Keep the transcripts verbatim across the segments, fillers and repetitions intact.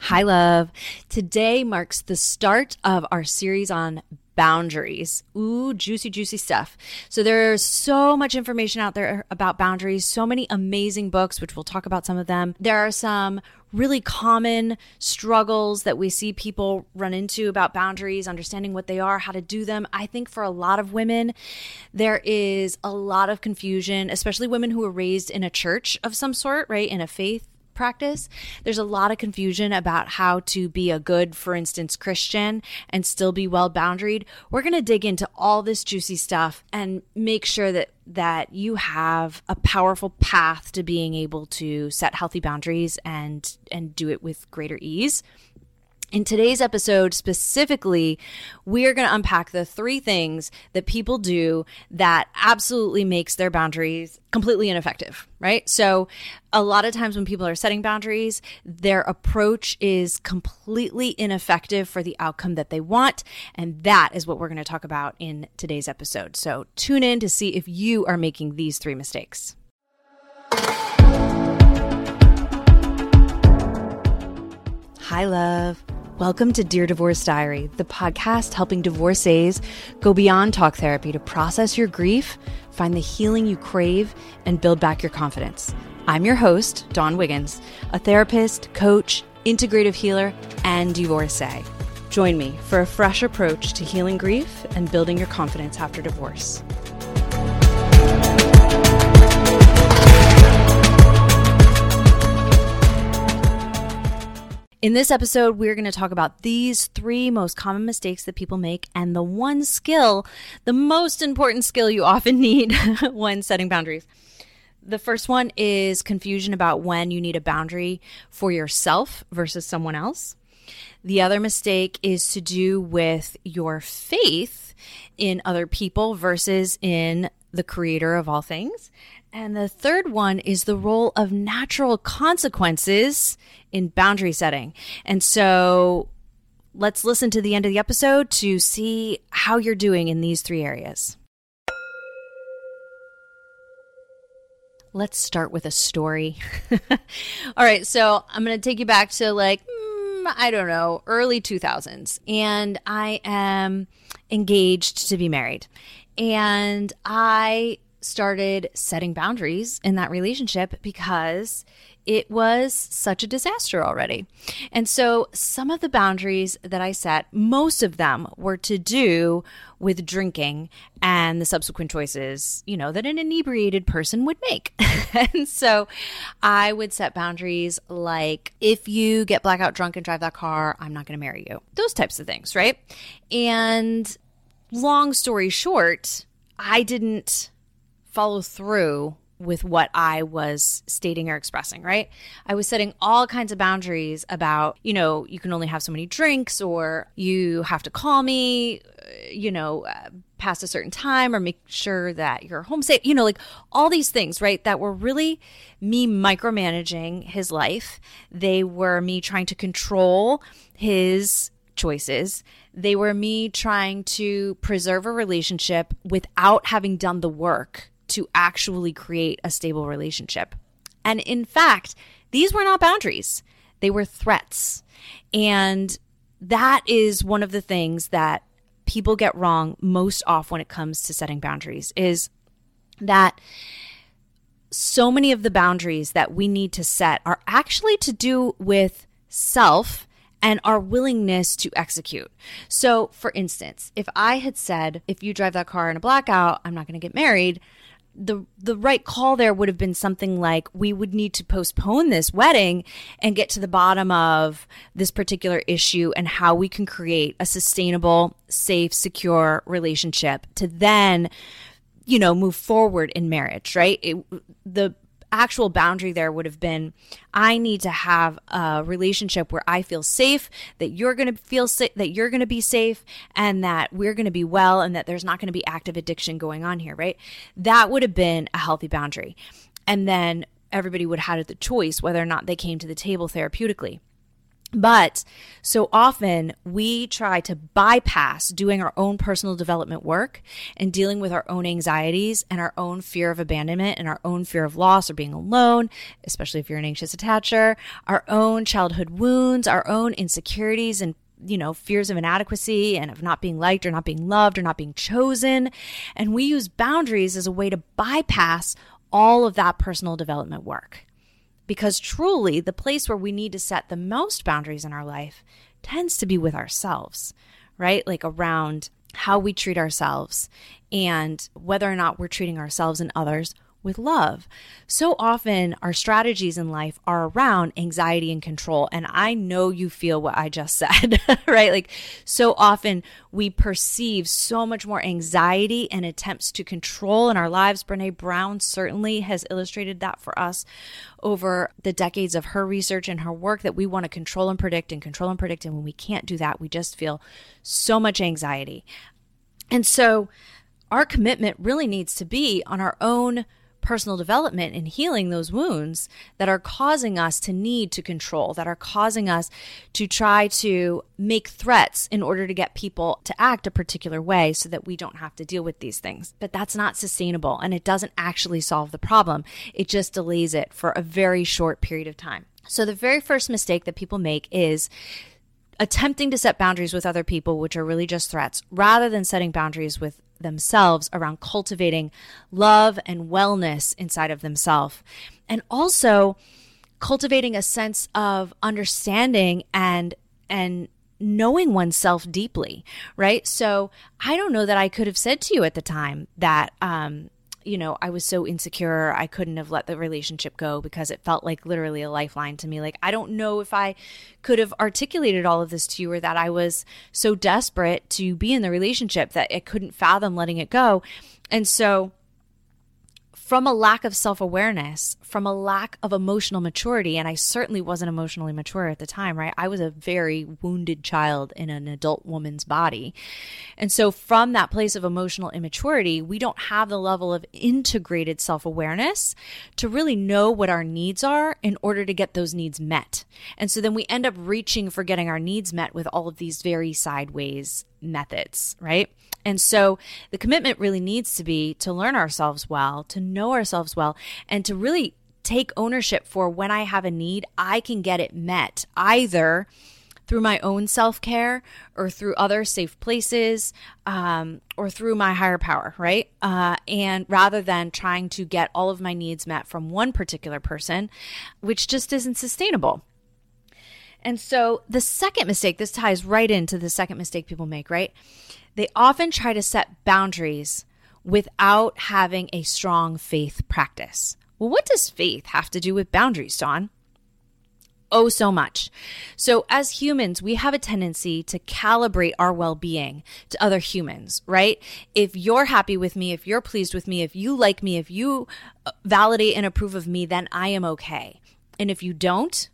Hi, love. Today marks the start of our series on boundaries. Ooh, juicy, juicy stuff. So there's so much information out there about boundaries, so many amazing books, which we'll talk about some of them. There are some really common struggles that we see people run into about boundaries, understanding what they are, how to do them. I think for a lot of women, there is a lot of confusion, especially women who were raised in a church of some sort, right? In a faith practice. There's a lot of confusion about how to be a good, for instance, Christian and still be well boundaried. We're going to dig into all this juicy stuff and make sure that that you have a powerful path to being able to set healthy boundaries and and do it with greater ease. In today's episode specifically, we are going to unpack the three things that people do that absolutely makes their boundaries completely ineffective, right? So a lot of times when people are setting boundaries, their approach is completely ineffective for the outcome that they want. And that is what we're going to talk about in today's episode. So tune in to see if you are making these three mistakes. Hi, love. Welcome to Dear Divorce Diary, the podcast helping divorcees go beyond talk therapy to process your grief, find the healing you crave, and build back your confidence. I'm your host, Dawn Wiggins, a therapist, coach, integrative healer, and divorcee. Join me for a fresh approach to healing grief and building your confidence after divorce. In this episode, we're going to talk about these three most common mistakes that people make and the one skill, the most important skill you often need when setting boundaries. The first one is confusion about when you need a boundary for yourself versus someone else. The other mistake is to do with your faith in other people versus in the creator of all things. And the third one is the role of natural consequences in boundary setting. And so let's listen to the end of the episode to see how you're doing in these three areas. Let's start with a story. All right, so I'm going to take you back to like, mm, I don't know, early two thousands. And I am engaged to be married. And I started setting boundaries in that relationship because it was such a disaster already. And so some of the boundaries that I set, most of them were to do with drinking and the subsequent choices, you know, that an inebriated person would make. And so I would set boundaries like, if you get blackout drunk and drive that car, I'm not going to marry you. Those types of things, right? And long story short, I didn't follow through with what I was stating or expressing, right? I was setting all kinds of boundaries about, you know, you can only have so many drinks, or you have to call me, you know, uh, past a certain time, or make sure that you're home safe, you know, like all these things, right? That were really me micromanaging his life. They were me trying to control his choices. They were me trying to preserve a relationship without having done the work to actually create a stable relationship. And in fact, these were not boundaries. They were threats. And that is one of the things that people get wrong most often when it comes to setting boundaries, is that so many of the boundaries that we need to set are actually to do with self and our willingness to execute. So for instance, if I had said, if you drive that car in a blackout, I'm not going to get married, the the right call there would have been something like, we would need to postpone this wedding and get to the bottom of this particular issue and how we can create a sustainable, safe, secure relationship to then, you know, move forward in marriage, right? It, the actual boundary there would have been, I need to have a relationship where I feel safe, that you're going to feel safe, that you're going to be safe, and that we're going to be well, and that there's not going to be active addiction going on here, right? That would have been a healthy boundary. And then everybody would have had the choice whether or not they came to the table therapeutically. But so often we try to bypass doing our own personal development work and dealing with our own anxieties and our own fear of abandonment and our own fear of loss or being alone, especially if you're an anxious attacher, our own childhood wounds, our own insecurities and you know, fears of inadequacy and of not being liked or not being loved or not being chosen. And we use boundaries as a way to bypass all of that personal development work. Because truly, the place where we need to set the most boundaries in our life tends to be with ourselves, right? Like around how we treat ourselves and whether or not we're treating ourselves and others with love. So often our strategies in life are around anxiety and control. And I know you feel what I just said, right? Like so often we perceive so much more anxiety and attempts to control in our lives. Brene Brown certainly has illustrated that for us over the decades of her research and her work, that we want to control and predict and control and predict. And when we can't do that, we just feel so much anxiety. And so our commitment really needs to be on our own personal development and healing those wounds that are causing us to need to control, that are causing us to try to make threats in order to get people to act a particular way so that we don't have to deal with these things. But that's not sustainable, and it doesn't actually solve the problem. It just delays it for a very short period of time. So the very first mistake that people make is attempting to set boundaries with other people, which are really just threats, rather than setting boundaries with themselves around cultivating love and wellness inside of themselves. And also cultivating a sense of understanding and and knowing oneself deeply, right? So I don't know that I could have said to you at the time that, um, you know, I was so insecure, I couldn't have let the relationship go because it felt like literally a lifeline to me. Like, I don't know if I could have articulated all of this to you, or that I was so desperate to be in the relationship that I couldn't fathom letting it go. And so from a lack of self-awareness, from a lack of emotional maturity, and I certainly wasn't emotionally mature at the time, right? I was a very wounded child in an adult woman's body. And so from that place of emotional immaturity, we don't have the level of integrated self-awareness to really know what our needs are in order to get those needs met. And so then we end up reaching for getting our needs met with all of these very sideways methods, right? And so the commitment really needs to be to learn ourselves well, to know ourselves well, and to really take ownership for when I have a need, I can get it met either through my own self-care or through other safe places, um, or through my higher power, right? Uh, and rather than trying to get all of my needs met from one particular person, which just isn't sustainable. And so the second mistake, this ties right into the second mistake people make, right? They often try to set boundaries without having a strong faith practice. Well, what does faith have to do with boundaries, Dawn? Oh, so much. So as humans, we have a tendency to calibrate our well-being to other humans, right? If you're happy with me, if you're pleased with me, if you like me, if you validate and approve of me, then I am okay. And if you don't,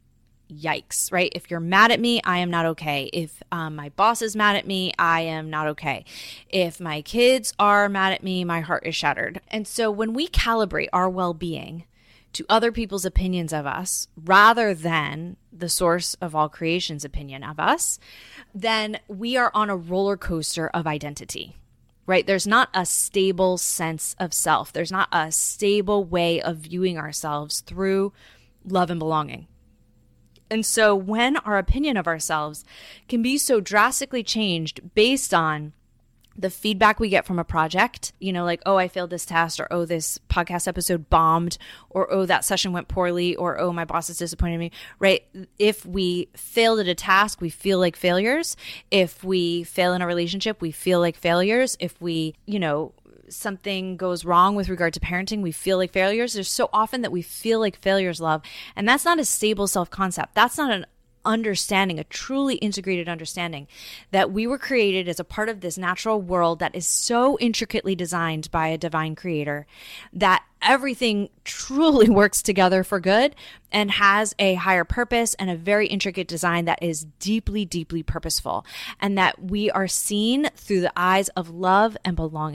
yikes, right? If you're mad at me, I am not okay. If um, my boss is mad at me, I am not okay. If my kids are mad at me, my heart is shattered. And so when we calibrate our well-being to other people's opinions of us rather than the source of all creation's opinion of us, then we are on a roller coaster of identity, right? There's not a stable sense of self. There's not a stable way of viewing ourselves through love and belonging. And so when our opinion of ourselves can be so drastically changed based on the feedback we get from a project, you know, like, oh, I failed this test, or oh, this podcast episode bombed, or oh, that session went poorly, or oh, my boss has disappointed me, right? If we failed at a task, we feel like failures. If we fail in a relationship, we feel like failures. If we, you know, something goes wrong with regard to parenting, we feel like failures. There's so often that we feel like failures, love. And that's not a stable self-concept. That's not an understanding, a truly integrated understanding that we were created as a part of this natural world that is so intricately designed by a divine creator that everything truly works together for good and has a higher purpose and a very intricate design that is deeply, deeply purposeful, and that we are seen through the eyes of love and belonging.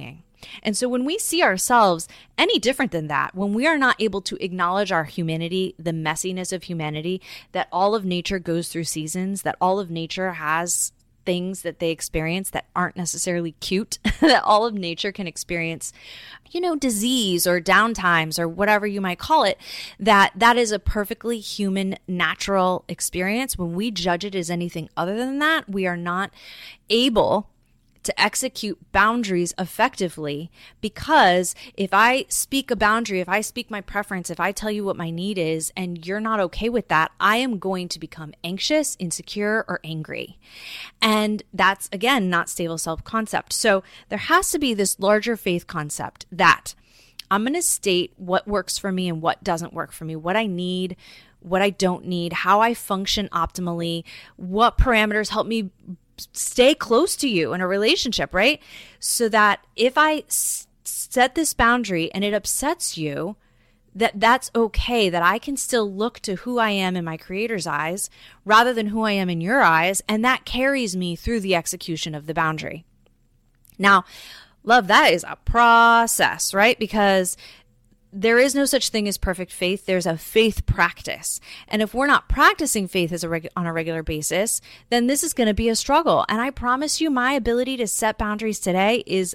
And so when we see ourselves any different than that, when we are not able to acknowledge our humanity, the messiness of humanity, that all of nature goes through seasons, that all of nature has things that they experience that aren't necessarily cute, that all of nature can experience, you know, disease or downtimes or whatever you might call it, that that is a perfectly human, natural experience. When we judge it as anything other than that, we are not able to execute boundaries effectively, because if I speak a boundary, if I speak my preference, if I tell you what my need is and you're not okay with that, I am going to become anxious, insecure, or angry. And that's, again, not stable self-concept. So there has to be this larger faith concept that I'm going to state what works for me and what doesn't work for me, what I need, what I don't need, how I function optimally, what parameters help me stay close to you in a relationship, right? So that if I s- set this boundary and it upsets you, that that's okay, that I can still look to who I am in my Creator's eyes rather than who I am in your eyes, and that carries me through the execution of the boundary. Now, love, that is a process, right? Because there is no such thing as perfect faith. There's a faith practice. And if we're not practicing faith as a reg- on a regular basis, then this is going to be a struggle. And I promise you, my ability to set boundaries today is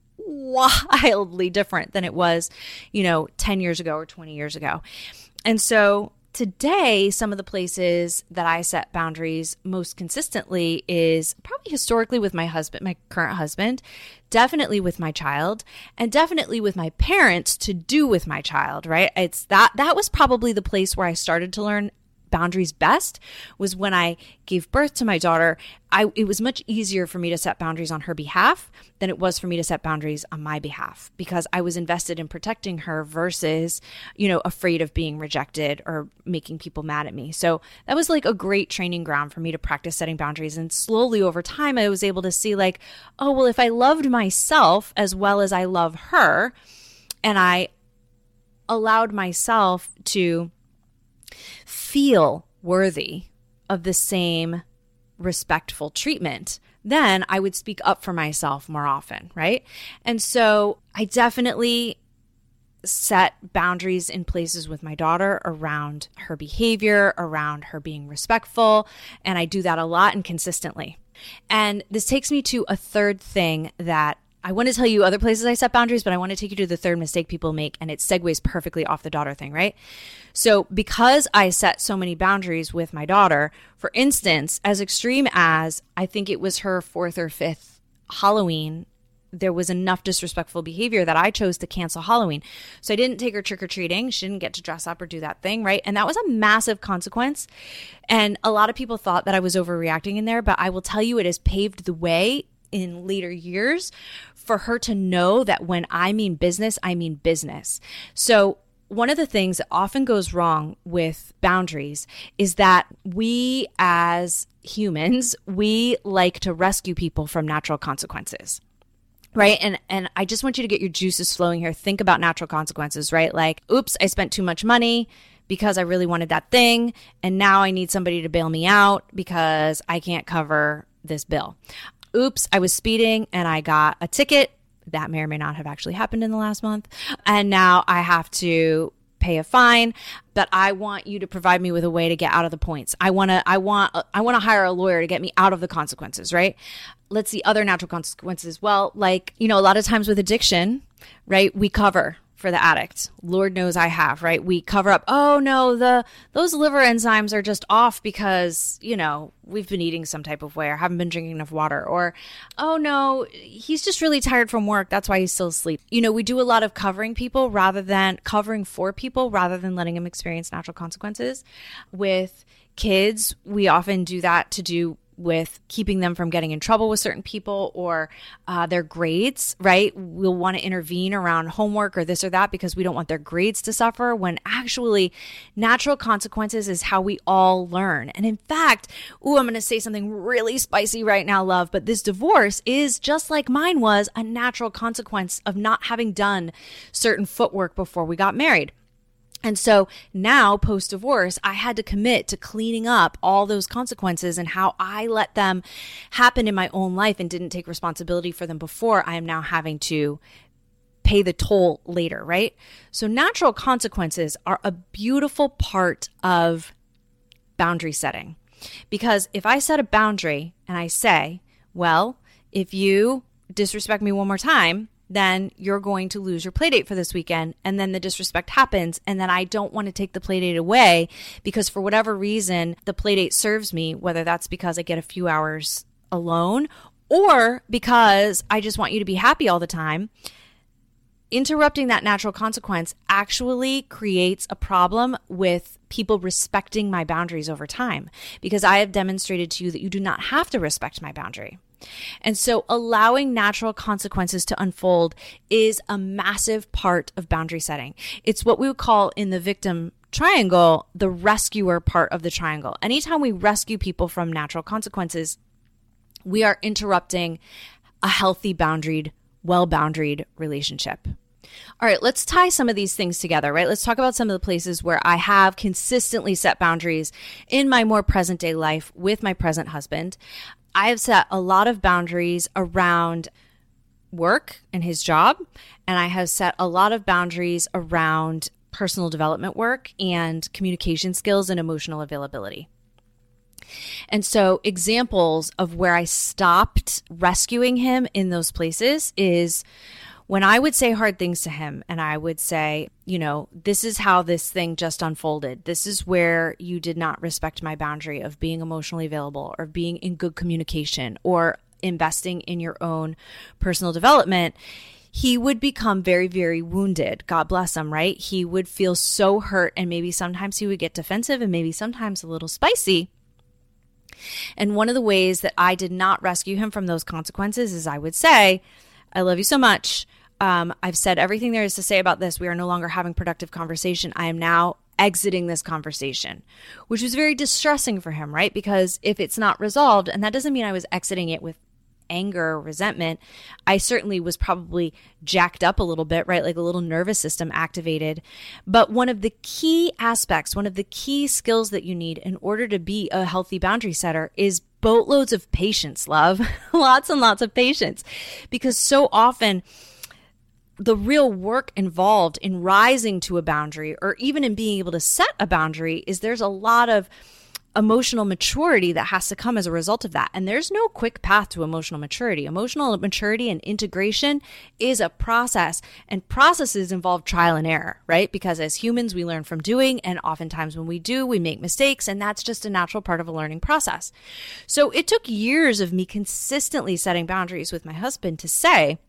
wildly different than it was, you know, ten years ago or twenty years ago. And so today, some of the places that I set boundaries most consistently is probably historically with my husband, my current husband, definitely with my child, and definitely with my parents to do with my child, right? It's that, that was probably the place where I started to learn boundaries best, was when I gave birth to my daughter. I, it was much easier for me to set boundaries on her behalf than it was for me to set boundaries on my behalf, because I was invested in protecting her versus, you know, afraid of being rejected or making people mad at me. So that was like a great training ground for me to practice setting boundaries. And slowly over time, I was able to see like, oh, well, if I loved myself as well as I love her, and I allowed myself to feel worthy of the same respectful treatment, then I would speak up for myself more often, right? And so I definitely set boundaries in places with my daughter around her behavior, around her being respectful, and I do that a lot and consistently. And this takes me to a third thing that I want to tell you other places I set boundaries, but I want to take you to the third mistake people make, and it segues perfectly off the daughter thing, right? So because I set so many boundaries with my daughter, for instance, as extreme as I think it was her fourth or fifth Halloween, there was enough disrespectful behavior that I chose to cancel Halloween. So I didn't take her trick-or-treating. She didn't get to dress up or do that thing, right? And that was a massive consequence. And a lot of people thought that I was overreacting in there, but I will tell you, it has paved the way in later years for her to know that when I mean business, I mean business. So one of the things that often goes wrong with boundaries is that we as humans, we like to rescue people from natural consequences. Right. And and I just want you to get your juices flowing here. Think about natural consequences, right? Like, oops, I spent too much money because I really wanted that thing. And now I need somebody to bail me out because I can't cover this bill. Oops, I was speeding and I got a ticket. That may or may not have actually happened in the last month. And now I have to pay a fine, but I want you to provide me with a way to get out of the points. I want to, I want, I want to hire a lawyer to get me out of the consequences, right? Let's see other natural consequences. Well, like, you know, a lot of times with addiction, right? We cover for the addict. Lord knows I have, right? We cover up, oh no, the those liver enzymes are just off because, you know, we've been eating some type of way or haven't been drinking enough water, or, oh no, he's just really tired from work. That's why he's still asleep. You know, we do a lot of covering people rather than covering for people rather than letting them experience natural consequences. With kids, we often do that to do with keeping them from getting in trouble with certain people or uh, their grades, right? We'll want to intervene around homework or this or that because we don't want their grades to suffer, when actually natural consequences is how we all learn. And in fact, ooh, I'm going to say something really spicy right now, love, but this divorce is just like mine was a natural consequence of not having done certain footwork before we got married. And so now, post-divorce, I had to commit to cleaning up all those consequences and how I let them happen in my own life and didn't take responsibility for them before. I am now having to pay the toll later, right? So natural consequences are a beautiful part of boundary setting. Because if I set a boundary and I say, well, if you disrespect me one more time, then you're going to lose your play date for this weekend. And then the disrespect happens. And then I don't want to take the play date away because for whatever reason, the play date serves me, whether that's because I get a few hours alone or because I just want you to be happy all the time. Interrupting that natural consequence actually creates a problem with people respecting my boundaries over time because I have demonstrated to you that you do not have to respect my boundary. And so allowing natural consequences to unfold is a massive part of boundary setting. It's what we would call in the victim triangle, the rescuer part of the triangle. Anytime we rescue people from natural consequences, we are interrupting a healthy, boundaried, well-boundaried relationship. All right, let's tie some of these things together, right? Let's talk about some of the places where I have consistently set boundaries in my more present day life with my present husband. I have set a lot of boundaries around work and his job, and I have set a lot of boundaries around personal development work and communication skills and emotional availability. And so examples of where I stopped rescuing him in those places is when I would say hard things to him and I would say, you know, this is how this thing just unfolded. This is where you did not respect my boundary of being emotionally available or being in good communication or investing in your own personal development. He would become very, very wounded. God bless him, right? He would feel so hurt and maybe sometimes he would get defensive and maybe sometimes a little spicy. And one of the ways that I did not rescue him from those consequences is I would say, I love you so much. Um, I've said everything there is to say about this. We are no longer having productive conversation. I am now exiting this conversation, which was very distressing for him, right? Because if it's not resolved, and that doesn't mean I was exiting it with anger or resentment, I certainly was probably jacked up a little bit, right? Like a little nervous system activated. But one of the key aspects, one of the key skills that you need in order to be a healthy boundary setter is boatloads of patience, love. Lots and lots of patience. Because so often the real work involved in rising to a boundary or even in being able to set a boundary is there's a lot of emotional maturity that has to come as a result of that. And there's no quick path to emotional maturity. Emotional maturity and integration is a process, and processes involve trial and error, right? Because as humans, we learn from doing, and oftentimes when we do, we make mistakes, and that's just a natural part of a learning process. So it took years of me consistently setting boundaries with my husband to say,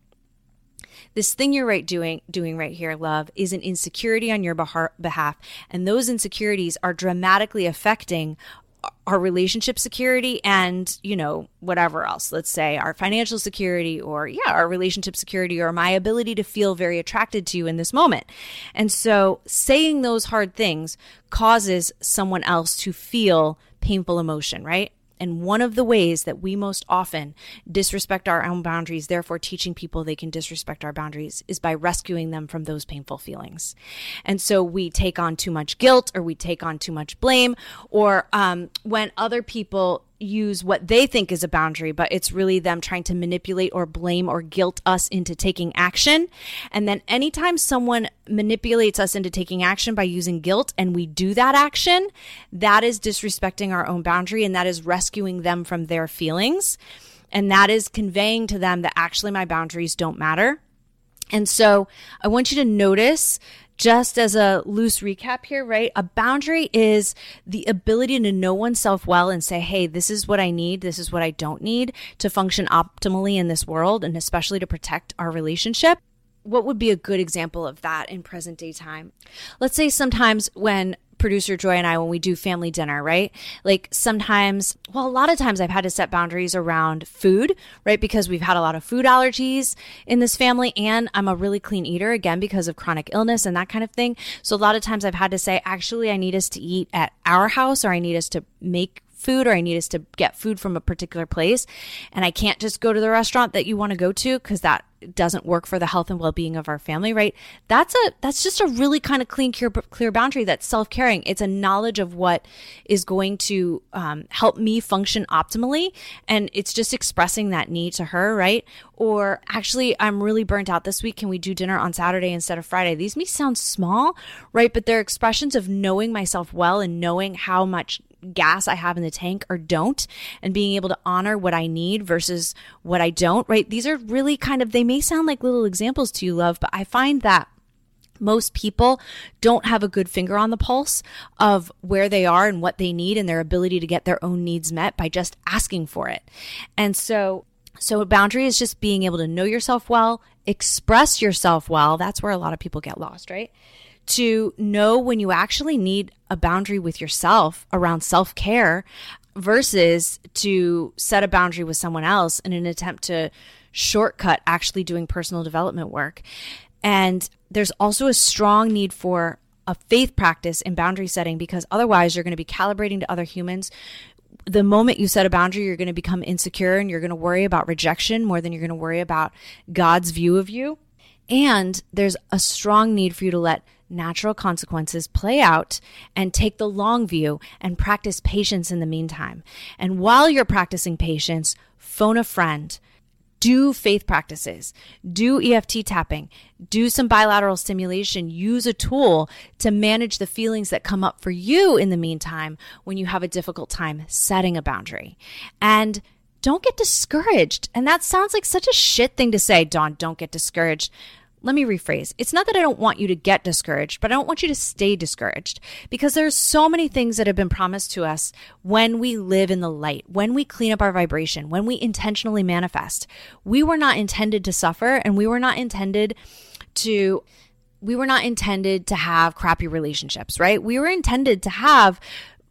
this thing you're right doing doing right here, love, is an insecurity on your behalf, and those insecurities are dramatically affecting our relationship security and, you know, whatever else. Let's say our financial security or, yeah, our relationship security or my ability to feel very attracted to you in this moment. And so saying those hard things causes someone else to feel painful emotion, right? And one of the ways that we most often disrespect our own boundaries, therefore teaching people they can disrespect our boundaries, is by rescuing them from those painful feelings. And so we take on too much guilt, or we take on too much blame, or um, when other people use what they think is a boundary, but it's really them trying to manipulate or blame or guilt us into taking action. And then anytime someone manipulates us into taking action by using guilt and we do that action, that is disrespecting our own boundary, and that is rescuing them from their feelings. And that is conveying to them that actually my boundaries don't matter. And so I want you to notice, just as a loose recap here, right? A boundary is the ability to know oneself well and say, hey, this is what I need. This is what I don't need to function optimally in this world, and especially to protect our relationship. What would be a good example of that in present day time? Let's say sometimes when producer Joy and I, when we do family dinner, right? Like sometimes, well, a lot of times I've had to set boundaries around food, right? Because we've had a lot of food allergies in this family, and I'm a really clean eater, again, because of chronic illness and that kind of thing. So a lot of times I've had to say, actually, I need us to eat at our house, or I need us to make food, or I need us to get food from a particular place, and I can't just go to the restaurant that you want to go to because that doesn't work for the health and well-being of our family, right? That's a that's just a really kind of clean, clear, clear boundary that's self-caring. It's a knowledge of what is going to um, help me function optimally, and it's just expressing that need to her, right? Or actually, I'm really burnt out this week. Can we do dinner on Saturday instead of Friday? These may sound small, right? But they're expressions of knowing myself well and knowing how much gas I have in the tank or don't, and being able to honor what I need versus what I don't, right? These are really kind of, they may sound like little examples to you, love, but I find that most people don't have a good finger on the pulse of where they are and what they need and their ability to get their own needs met by just asking for it. And so So a boundary is just being able to know yourself well, express yourself well. That's where a lot of people get lost, right? To know when you actually need a boundary with yourself around self-care versus to set a boundary with someone else in an attempt to shortcut actually doing personal development work. And there's also a strong need for a faith practice in boundary setting, because otherwise you're going to be calibrating to other humans. The moment you set a boundary, you're going to become insecure and you're going to worry about rejection more than you're going to worry about God's view of you. And there's a strong need for you to let natural consequences play out and take the long view and practice patience in the meantime. And while you're practicing patience, phone a friend, do faith practices, do E F T tapping, do some bilateral stimulation, use a tool to manage the feelings that come up for you in the meantime when you have a difficult time setting a boundary. And don't get discouraged. And that sounds like such a shit thing to say, Dawn, don't get discouraged. Let me rephrase. It's not that I don't want you to get discouraged, but I don't want you to stay discouraged, because there's so many things that have been promised to us when we live in the light, when we clean up our vibration, when we intentionally manifest. We were not intended to suffer, and we were not intended to we were not intended to have crappy relationships, right? We were intended to have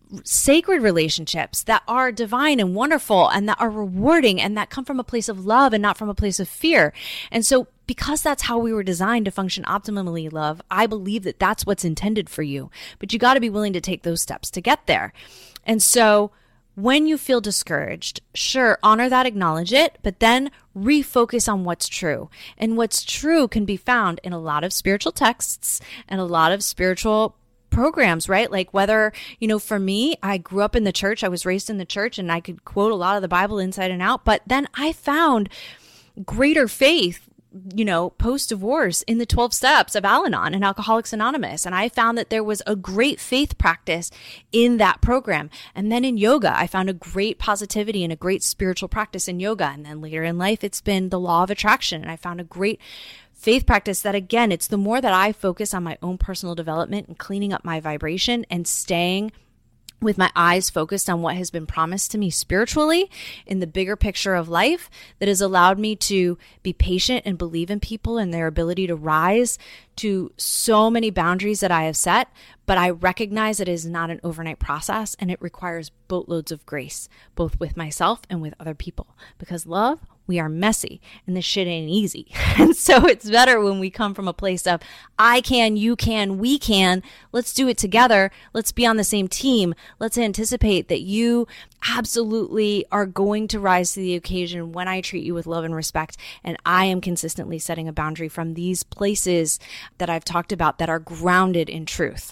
sacred relationships that are divine and wonderful and that are rewarding and that come from a place of love and not from a place of fear. And so because that's how we were designed to function optimally, love, I believe that that's what's intended for you. But you got to be willing to take those steps to get there. And so when you feel discouraged, sure, honor that, acknowledge it, but then refocus on what's true. And what's true can be found in a lot of spiritual texts and a lot of spiritual programs, right? Like whether, you know, for me, I grew up in the church, I was raised in the church, and I could quote a lot of the Bible inside and out, but then I found greater faith, you know, post-divorce in the twelve steps of Al-Anon and Alcoholics Anonymous. And I found that there was a great faith practice in that program. And then in yoga, I found a great positivity and a great spiritual practice in yoga. And then later in life, it's been the law of attraction. And I found a great faith practice that, again, it's the more that I focus on my own personal development and cleaning up my vibration and staying with my eyes focused on what has been promised to me spiritually in the bigger picture of life, that has allowed me to be patient and believe in people and their ability to rise to so many boundaries that I have set. But I recognize it is not an overnight process, and it requires boatloads of grace, both with myself and with other people, because love, we are messy and this shit ain't easy. And so it's better when we come from a place of I can, you can, we can. Let's do it together. Let's be on the same team. Let's anticipate that you absolutely are going to rise to the occasion when I treat you with love and respect. And I am consistently setting a boundary from these places that I've talked about that are grounded in truth.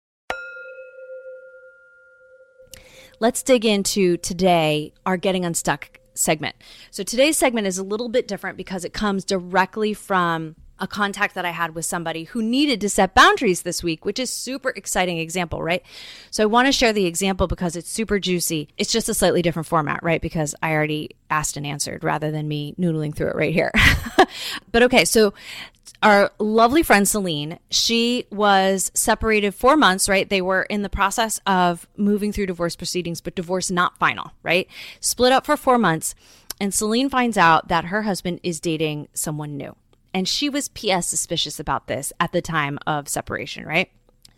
Let's dig into today, our Getting Unstuck segment. So today's segment is a little bit different because it comes directly from a contact that I had with somebody who needed to set boundaries this week, which is super exciting example, right? So I want to share the example because it's super juicy. It's just a slightly different format, right? Because I already asked and answered rather than me noodling through it right here. But okay, so our lovely friend Celine, she was separated four months, right? They were in the process of moving through divorce proceedings, but divorce not final, right? Split up for four months. And Celine finds out that her husband is dating someone new. And she was P S suspicious about this at the time of separation, right?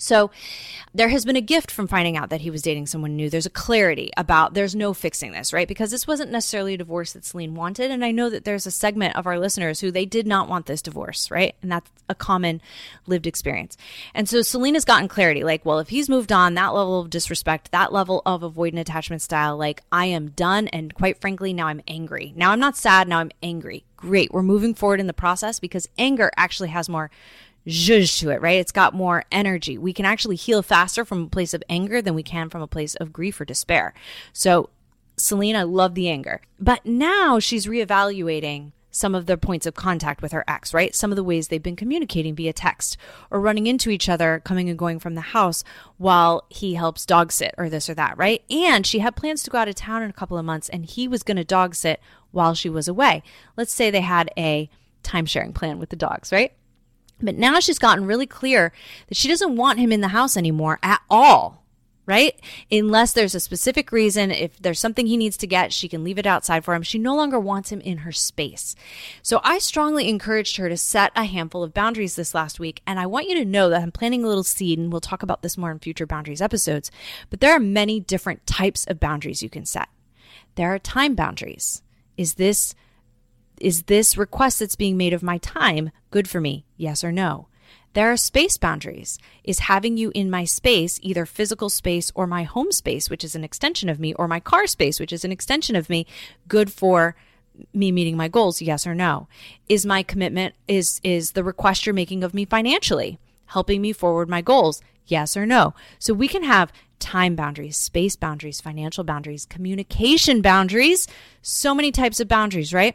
So there has been a gift from finding out that he was dating someone new. There's a clarity about there's no fixing this, right? Because this wasn't necessarily a divorce that Celine wanted. And I know that there's a segment of our listeners who they did not want this divorce, right? And that's a common lived experience. And so Celine has gotten clarity like, well, if he's moved on, that level of disrespect, that level of avoidant attachment style, like I am done. And quite frankly, now I'm angry. Now I'm not sad. Now I'm angry. Great. We're moving forward in the process because anger actually has more zhuzh to it, right? It's got more energy. We can actually heal faster from a place of anger than we can from a place of grief or despair. So Celine, I love the anger. But now she's reevaluating some of their points of contact with her ex, right? Some of the ways they've been communicating via text or running into each other, coming and going from the house while he helps dog sit or this or that, right? And she had plans to go out of town in a couple of months and he was going to dog sit while she was away. Let's say they had a time-sharing plan with the dogs, right? But now she's gotten really clear that she doesn't want him in the house anymore at all, right? Unless there's a specific reason, if there's something he needs to get, she can leave it outside for him. She no longer wants him in her space. So I strongly encouraged her to set a handful of boundaries this last week. And I want you to know that I'm planting a little seed, and we'll talk about this more in future boundaries episodes. But there are many different types of boundaries you can set. There are time boundaries. Is this Is this request that's being made of my time good for me? Yes or no? There are space boundaries. Is having you in my space, either physical space or my home space, which is an extension of me, or my car space, which is an extension of me, good for me meeting my goals? Yes or no? Is my commitment, is, is the request you're making of me financially helping me forward my goals? Yes or no? So we can have time boundaries, space boundaries, financial boundaries, communication boundaries, so many types of boundaries, right?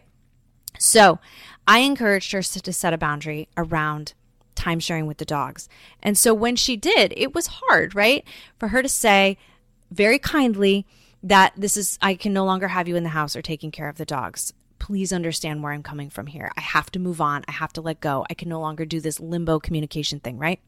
So I encouraged her to set a boundary around time sharing with the dogs. And so when she did, it was hard, right? For her to say very kindly that this is, I can no longer have you in the house or taking care of the dogs. Please understand where I'm coming from here. I have to move on. I have to let go. I can no longer do this limbo communication thing, right?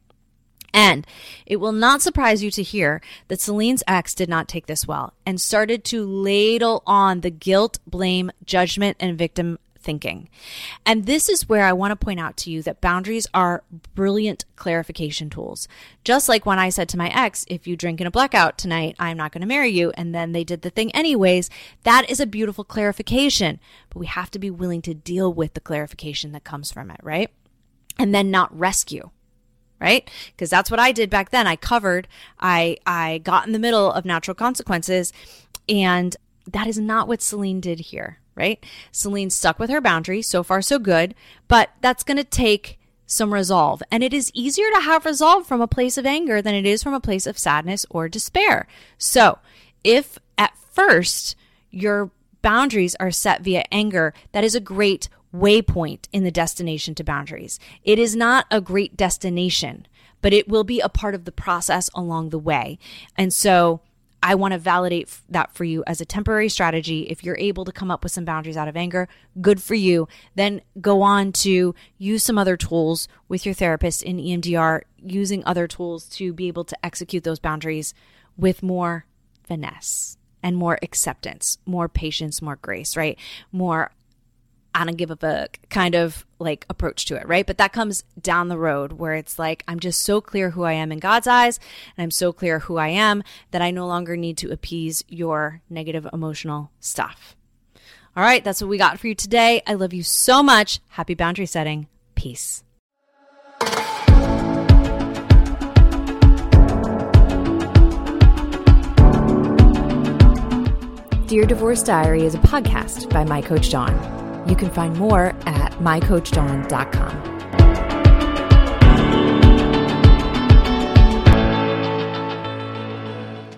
And it will not surprise you to hear that Celine's ex did not take this well and started to ladle on the guilt, blame, judgment, and victim thinking. And this is where I want to point out to you that boundaries are brilliant clarification tools. Just like when I said to my ex, if you drink in a blackout tonight, I'm not going to marry you. And then they did the thing anyways. That is a beautiful clarification, but we have to be willing to deal with the clarification that comes from it, right? And then not rescue. Right? Because that's what I did back then. I covered, I, I got in the middle of natural consequences, and that is not what Celine did here, right? Celine stuck with her boundary. So far, so good. But that's going to take some resolve. And it is easier to have resolve from a place of anger than it is from a place of sadness or despair. So if at first your boundaries are set via anger, that is a great waypoint in the destination to boundaries. It is not a great destination, but it will be a part of the process along the way. And so I want to validate that for you as a temporary strategy. If you're able to come up with some boundaries out of anger, good for you. Then go on to use some other tools with your therapist in E M D R, using other tools to be able to execute those boundaries with more finesse and more acceptance, more patience, more grace, right? More I don't give a fuck kind of like approach to it, right? But that comes down the road where it's like, I'm just so clear who I am in God's eyes, and I'm so clear who I am that I no longer need to appease your negative emotional stuff. All right, that's what we got for you today. I love you so much. Happy boundary setting. Peace. Dear Divorce Diary is a podcast by My Coach Dawn. You can find more at my coach dawn dot com.